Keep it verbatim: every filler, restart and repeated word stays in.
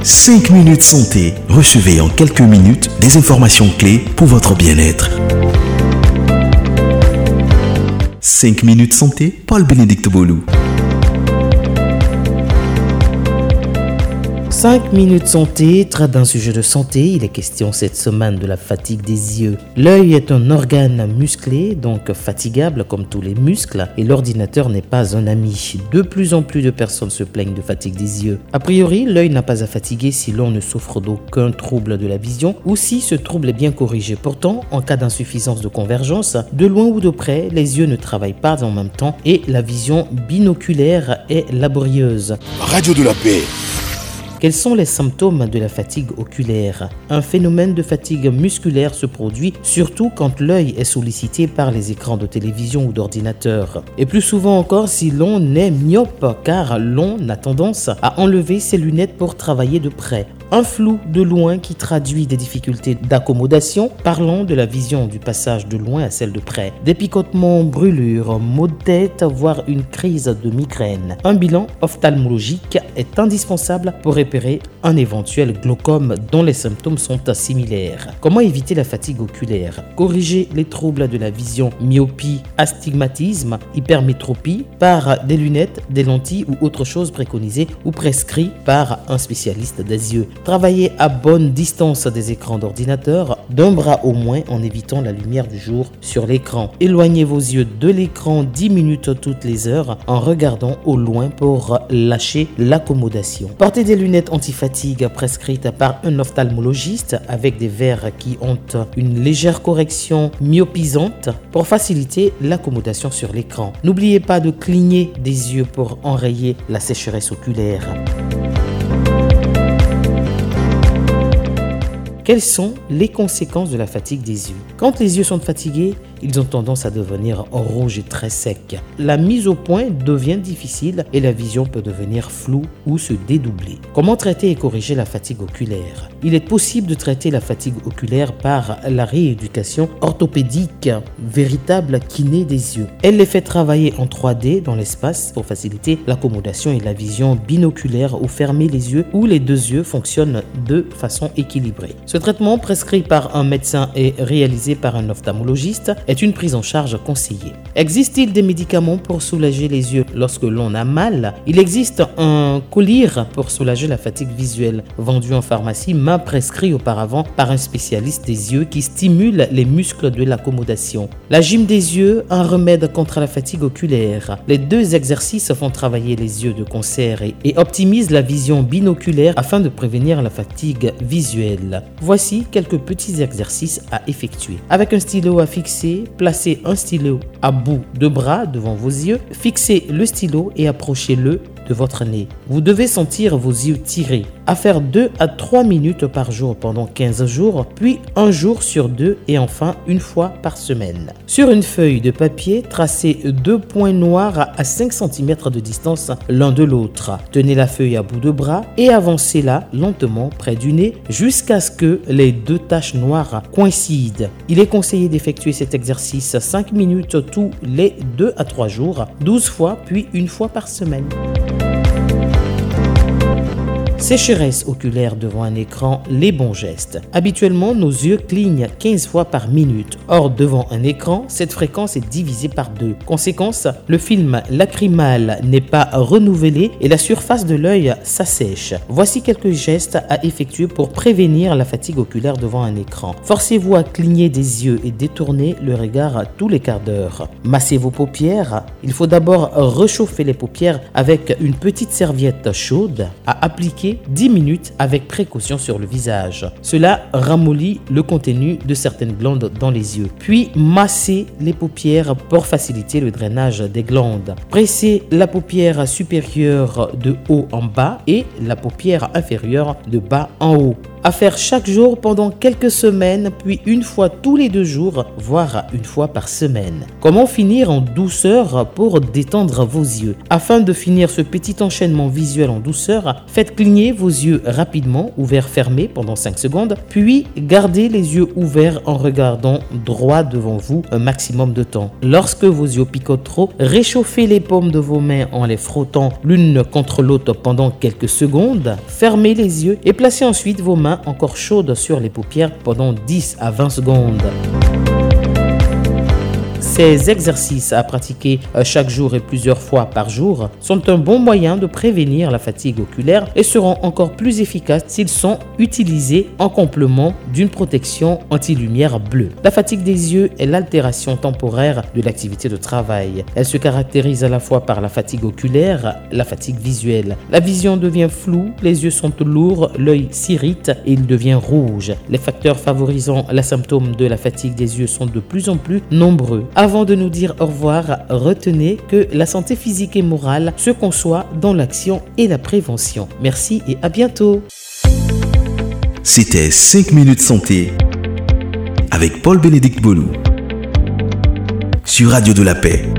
cinq minutes santé. Recevez en quelques minutes des informations clés pour votre bien-être. cinq minutes santé, Paul-Bénédicte Bolou. cinq minutes santé traite d'un sujet de santé. Il est question cette semaine de la fatigue des yeux. L'œil est un organe musclé, donc fatigable comme tous les muscles, et l'ordinateur n'est pas un ami. De plus en plus de personnes se plaignent de fatigue des yeux. A priori, l'œil n'a pas à fatiguer si l'on ne souffre d'aucun trouble de la vision ou si ce trouble est bien corrigé. Pourtant, en cas d'insuffisance de convergence, de loin ou de près, les yeux ne travaillent pas en même temps et la vision binoculaire est laborieuse. Radio de la paix. Quels sont les symptômes de la fatigue oculaire? Un phénomène de fatigue musculaire se produit surtout quand l'œil est sollicité par les écrans de télévision ou d'ordinateur. Et plus souvent encore si l'on est myope, car l'on a tendance à enlever ses lunettes pour travailler de près. Un flou de loin qui traduit des difficultés d'accommodation, parlant de la vision du passage de loin à celle de près. Des picotements, brûlures, maux de tête, voire une crise de migraine. Un bilan ophtalmologique est indispensable pour repérer un éventuel glaucome dont les symptômes sont similaires. Comment éviter la fatigue oculaire? Corriger les troubles de la vision, myopie, astigmatisme, hypermétropie par des lunettes, des lentilles ou autre chose préconisée ou prescrit par un spécialiste des yeux. Travailler à bonne distance des écrans d'ordinateur, d'un bras au moins en évitant la lumière du jour sur l'écran. Éloignez vos yeux de l'écran dix minutes toutes les heures en regardant au loin pour lâcher l'accommodation. Portez des lunettes anti-fatigue prescrites par un ophtalmologiste avec des verres qui ont une légère correction myopisante pour faciliter l'accommodation sur l'écran. N'oubliez pas de cligner des yeux pour enrayer la sécheresse oculaire. Quelles sont les conséquences de la fatigue des yeux? Quand les yeux sont fatigués, ils ont tendance à devenir rouges et très secs. La mise au point devient difficile et la vision peut devenir floue ou se dédoubler. Comment traiter et corriger la fatigue oculaire? Il est possible de traiter la fatigue oculaire par la rééducation orthopédique, véritable kiné des yeux. Elle les fait travailler en trois D dans l'espace pour faciliter l'accommodation et la vision binoculaire ou fermer les yeux où les deux yeux fonctionnent de façon équilibrée. Ce traitement prescrit par un médecin et réalisé par un ophtalmologiste est une prise en charge conseillée. Existe-t-il des médicaments pour soulager les yeux lorsque l'on a mal? Il existe un collyre pour soulager la fatigue visuelle, vendu en pharmacie, mais prescrit auparavant par un spécialiste des yeux qui stimule les muscles de l'accommodation. La gym des yeux, un remède contre la fatigue oculaire. Les deux exercices font travailler les yeux de concert et, et optimisent la vision binoculaire afin de prévenir la fatigue visuelle. Voici quelques petits exercices à effectuer. Avec un stylo à fixer, placez un stylo à bout de bras devant vos yeux, fixez le stylo et approchez-le de votre nez. Vous devez sentir vos yeux tirés. À faire deux à trois minutes par jour pendant quinze jours, puis un jour sur deux et enfin une fois par semaine. Sur une feuille de papier, tracez deux points noirs à cinq centimètres de distance l'un de l'autre. Tenez la feuille à bout de bras et avancez-la lentement près du nez jusqu'à ce que les deux taches noires coïncident. Il est conseillé d'effectuer cet exercice cinq minutes tous les deux à trois jours, douze fois puis une fois par semaine. Sécheresse oculaire devant un écran, les bons gestes. Habituellement, nos yeux clignent quinze fois par minute. Or, devant un écran, cette fréquence est divisée par deux. Conséquence, le film lacrymal n'est pas renouvelé et la surface de l'œil s'assèche. Voici quelques gestes à effectuer pour prévenir la fatigue oculaire devant un écran. Forcez-vous à cligner des yeux et détourner le regard tous les quarts d'heure. Massez vos paupières. Il faut d'abord réchauffer les paupières avec une petite serviette chaude à appliquer dix minutes avec précaution sur le visage. Cela ramollit le contenu de certaines glandes dans les yeux. Puis massez les paupières pour faciliter le drainage des glandes. Pressez la paupière supérieure de haut en bas et la paupière inférieure de bas en haut. à faire chaque jour pendant quelques semaines, puis une fois tous les deux jours, voire une fois par semaine. Comment finir en douceur pour détendre vos yeux? Afin de finir ce petit enchaînement visuel en douceur, faites cligner vos yeux rapidement, ouverts fermés pendant cinq secondes, puis gardez les yeux ouverts en regardant droit devant vous un maximum de temps. Lorsque vos yeux picotent trop, réchauffez les paumes de vos mains en les frottant l'une contre l'autre pendant quelques secondes, fermez les yeux et placez ensuite vos mains encore chaudes sur les paupières pendant dix à vingt secondes. Ces exercices à pratiquer chaque jour et plusieurs fois par jour sont un bon moyen de prévenir la fatigue oculaire et seront encore plus efficaces s'ils sont utilisés en complément d'une protection anti-lumière bleue. La fatigue des yeux est l'altération temporaire de l'activité de travail. Elle se caractérise à la fois par la fatigue oculaire, la fatigue visuelle. La vision devient floue, les yeux sont lourds, l'œil s'irrite et il devient rouge. Les facteurs favorisant les symptômes de la fatigue des yeux sont de plus en plus nombreux. Avant de nous dire au revoir, retenez que la santé physique et morale se conçoit dans l'action et la prévention. Merci et à bientôt. C'était cinq minutes santé avec Paul-Bénédicte Bolou sur Radio de la Paix.